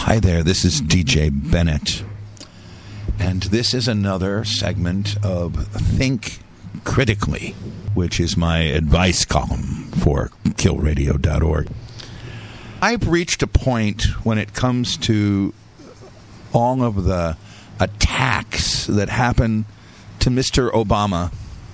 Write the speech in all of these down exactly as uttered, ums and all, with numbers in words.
Hi there, this is D J Bennett, and this is another segment of Think Critically, which is my advice column for kill radio dot org. I've reached a point when it comes to all of the attacks that happen to Mister Obama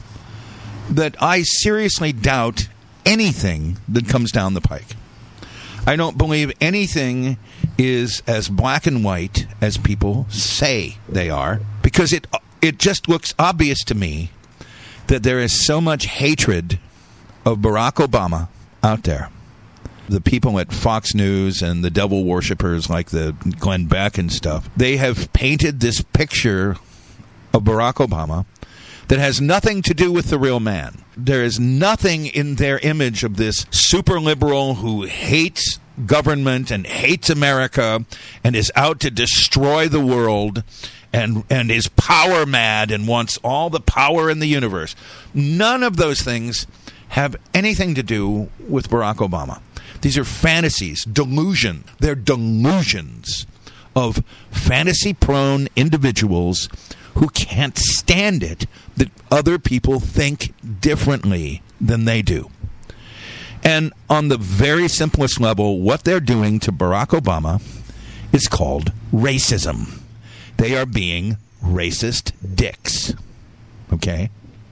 that I seriously doubt anything that comes down the pike. I don't believe anything is as black and white as people say they are, because it it just looks obvious to me that there is so much hatred of Barack Obama out there. The people at Fox News and the devil worshippers like the Glenn Beck and stuff, they have painted this picture of Barack Obama that has nothing to do with the real man. There is nothing in their image of this super liberal who hates government and hates America and is out to destroy the world and and is power mad and wants all the power in the universe. None of those things have anything to do with Barack Obama. These are fantasies, delusion. They're delusions of fantasy-prone individuals who can't stand it that other people think differently than they do. And on the very simplest level, what they're doing to Barack Obama is called racism. They are being racist dicks. Okay?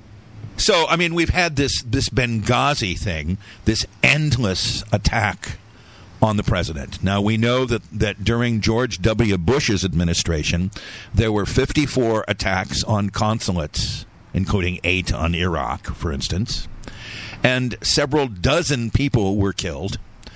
So, I mean, we've had this, this Benghazi thing, this endless attack on the president. Now, we know that, that during George W. Bush's administration, there were fifty-four attacks on consulates, including eight on Iraq, for instance. And several dozen people were killed.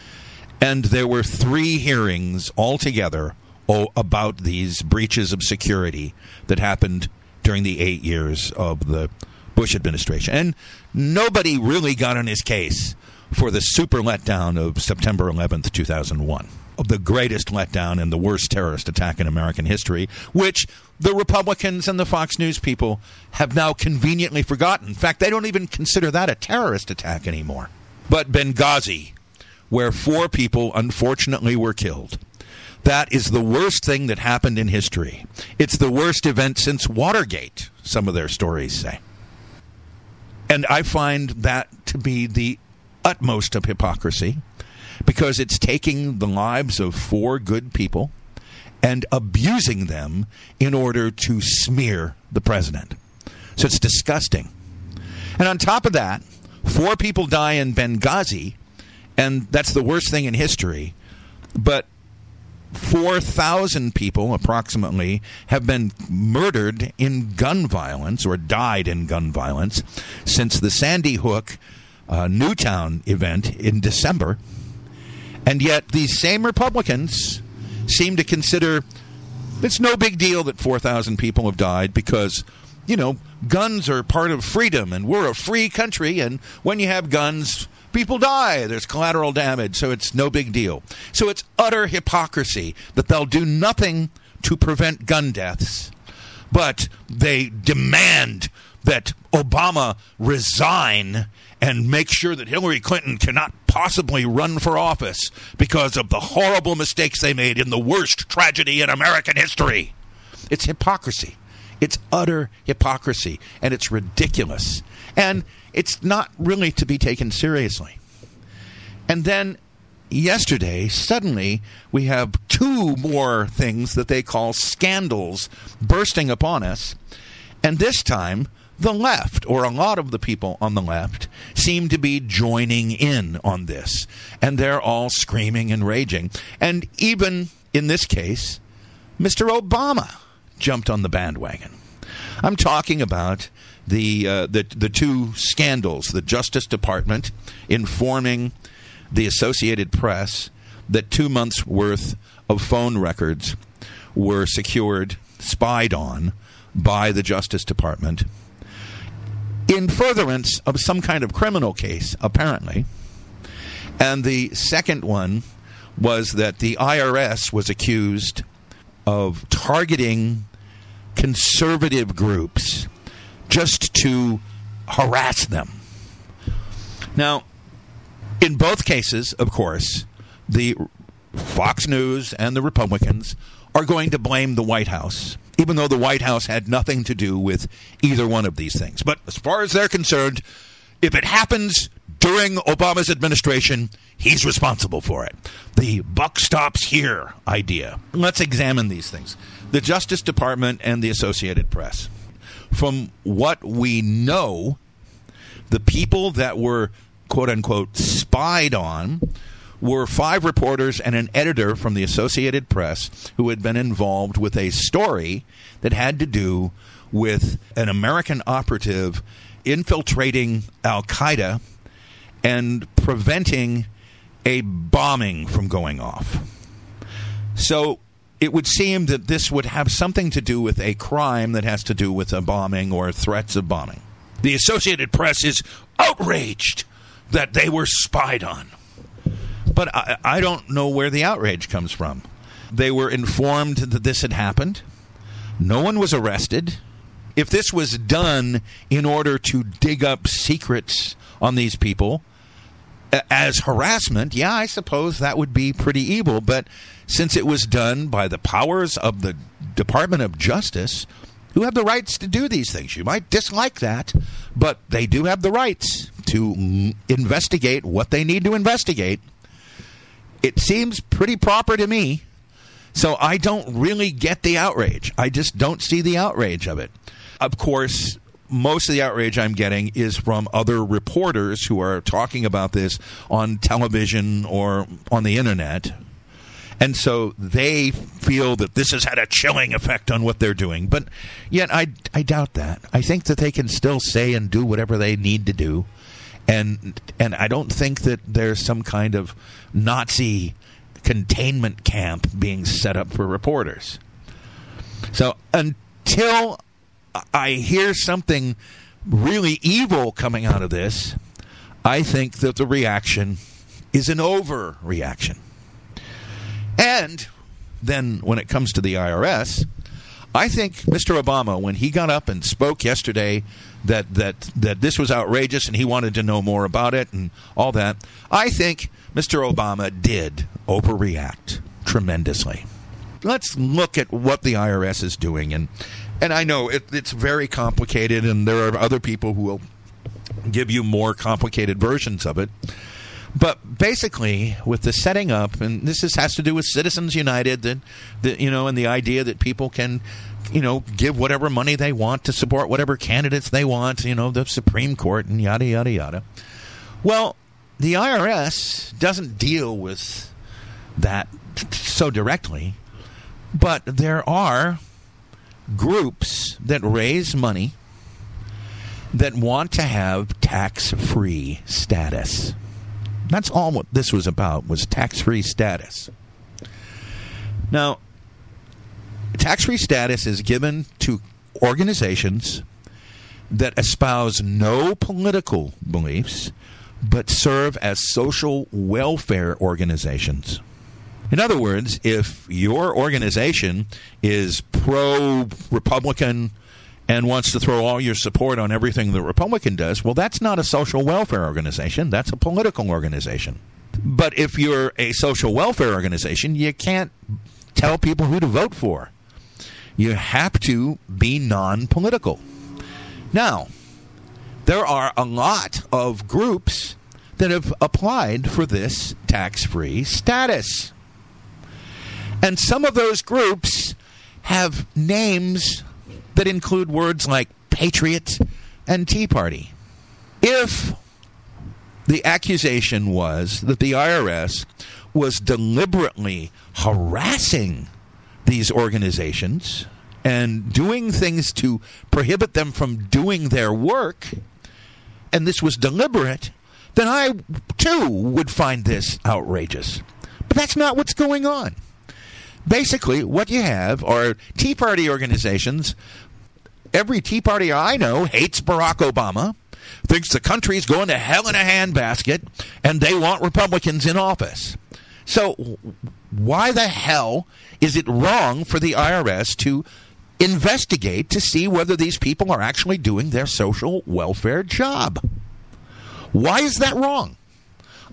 And there were three hearings altogether oh, about these breaches of security that happened during the eight years of the Bush administration. And nobody really got on his case for the super letdown of September eleventh, two thousand one. The greatest letdown and the worst terrorist attack in American history, which the Republicans and the Fox News people have now conveniently forgotten. In fact, they don't even consider that a terrorist attack anymore. But Benghazi, where four people unfortunately were killed, that is the worst thing that happened in history. It's the worst event since Watergate, some of their stories say. And I find that to be the utmost of hypocrisy, because it's taking the lives of four good people and abusing them in order to smear the president. So it's disgusting. And on top of that, four people die in Benghazi, and that's the worst thing in history. But four thousand people, approximately, have been murdered in gun violence or died in gun violence since the Sandy Hook uh, Newtown event in December. And yet these same Republicans seem to consider it's no big deal that four thousand people have died because, you know, guns are part of freedom and we're a free country, and when you have guns, people die. There's collateral damage, so it's no big deal. So it's utter hypocrisy that they'll do nothing to prevent gun deaths, but they demand that Obama resign and make sure that Hillary Clinton cannot possibly run for office because of the horrible mistakes they made in the worst tragedy in American history. It's hypocrisy. It's utter hypocrisy, and it's ridiculous. And it's not really to be taken seriously. And then yesterday, suddenly, we have two more things that they call scandals bursting upon us. And this time, the left, or a lot of the people on the left, seem to be joining in on this. And they're all screaming and raging. And even in this case, Mister Obama jumped on the bandwagon. I'm talking about the uh, the the two scandals, the Justice Department informing the Associated Press that two months' worth of phone records were secured, spied on by the Justice Department in furtherance of some kind of criminal case, apparently. And the second one was that the I R S was accused of targeting conservative groups just to harass them. Now, in both cases, of course, the Fox News and the Republicans are going to blame the White House, even though the White House had nothing to do with either one of these things. But as far as they're concerned, if it happens during Obama's administration, he's responsible for it. The buck stops here idea. Let's examine these things. The Justice Department and the Associated Press. From what we know, the people that were, quote-unquote, spied on were five reporters and an editor from the Associated Press who had been involved with a story that had to do with an American operative infiltrating Al-Qaeda and preventing a bombing from going off. So it would seem that this would have something to do with a crime that has to do with a bombing or threats of bombing. The Associated Press is outraged that they were spied on. But I, I don't know where the outrage comes from. They were informed that this had happened. No one was arrested. If this was done in order to dig up secrets on these people as harassment, yeah, I suppose that would be pretty evil. But since it was done by the powers of the Department of Justice, who have the rights to do these things, you might dislike that, but they do have the rights to investigate what they need to investigate. It seems pretty proper to me, so I don't really get the outrage. I just don't see the outrage of it. Of course, most of the outrage I'm getting is from other reporters who are talking about this on television or on the internet. And so they feel that this has had a chilling effect on what they're doing. But yet I, I doubt that. I think that they can still say and do whatever they need to do. And and I don't think that there's some kind of Nazi containment camp being set up for reporters. So until I hear something really evil coming out of this, I think that the reaction is an overreaction. And then when it comes to the I R S, I think Mister Obama, when he got up and spoke yesterday that, that, that this was outrageous and he wanted to know more about it and all that, I think Mister Obama did overreact tremendously. Let's look at what the I R S is doing. And, and I know it, it's very complicated, and there are other people who will give you more complicated versions of it. But basically, with the setting up, and this is, has to do with Citizens United, that, that you know, and the idea that people can, you know, give whatever money they want to support whatever candidates they want, you know, the Supreme Court and yada, yada, yada. Well, the I R S doesn't deal with that so directly, but there are groups that raise money that want to have tax-free status. That's all what this was about, was tax-free status. Now, tax-free status is given to organizations that espouse no political beliefs, but serve as social welfare organizations. In other words, if your organization is pro-Republican and wants to throw all your support on everything the Republican does, well, that's not a social welfare organization. That's a political organization. But if you're a social welfare organization, you can't tell people who to vote for. You have to be non-political. Now, there are a lot of groups that have applied for this tax-free status. And some of those groups have names that include words like Patriot and Tea Party. If the accusation was that the I R S was deliberately harassing these organizations and doing things to prohibit them from doing their work, and this was deliberate, then I, too, would find this outrageous. But that's not what's going on. Basically, what you have are Tea Party organizations. Every Tea Party I know hates Barack Obama, thinks the country's going to hell in a handbasket, and they want Republicans in office. So why the hell is it wrong for the I R S to investigate to see whether these people are actually doing their social welfare job? Why is that wrong?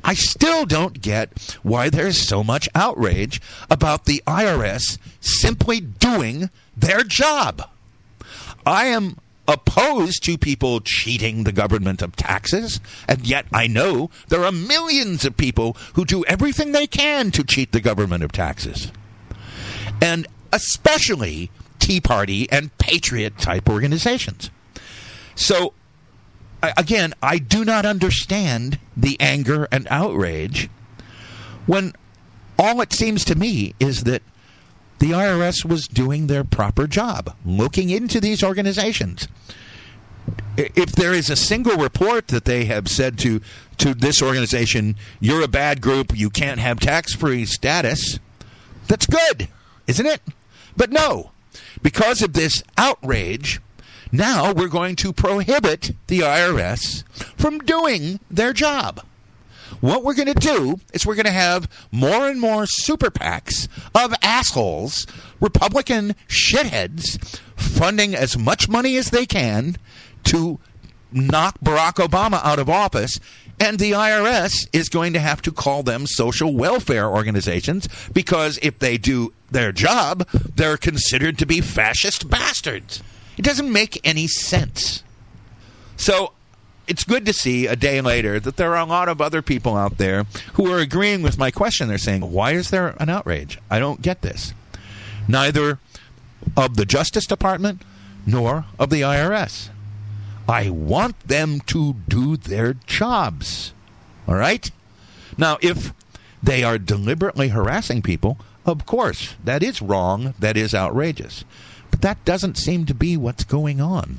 I still don't get why there's so much outrage about the I R S simply doing their job. I am opposed to people cheating the government of taxes, and yet I know there are millions of people who do everything they can to cheat the government of taxes. And especially Tea Party and Patriot-type organizations. So, again, I do not understand the anger and outrage when all it seems to me is that the I R S was doing their proper job, looking into these organizations. If there is a single report that they have said to, to this organization, you're a bad group, you can't have tax-free status, that's good, isn't it? But no, because of this outrage, now we're going to prohibit the I R S from doing their job. What we're going to do is we're going to have more and more super PACs of assholes, Republican shitheads, funding as much money as they can to knock Barack Obama out of office, and the I R S is going to have to call them social welfare organizations because if they do their job, they're considered to be fascist bastards. It doesn't make any sense. So it's good to see a day later that there are a lot of other people out there who are agreeing with my question. They're saying, why is there an outrage? I don't get this. Neither of the Justice Department nor of the I R S. I want them to do their jobs. All right? Now, if they are deliberately harassing people, of course, that is wrong. That is outrageous. But that doesn't seem to be what's going on.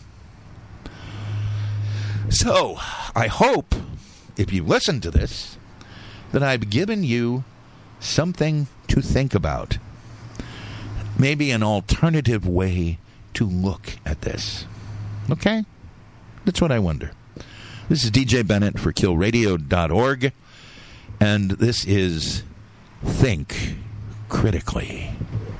So, I hope, if you listen to this, that I've given you something to think about. Maybe an alternative way to look at this. Okay? That's what I wonder. This is D J Bennett for kill radio dot org, and this is Think Critically.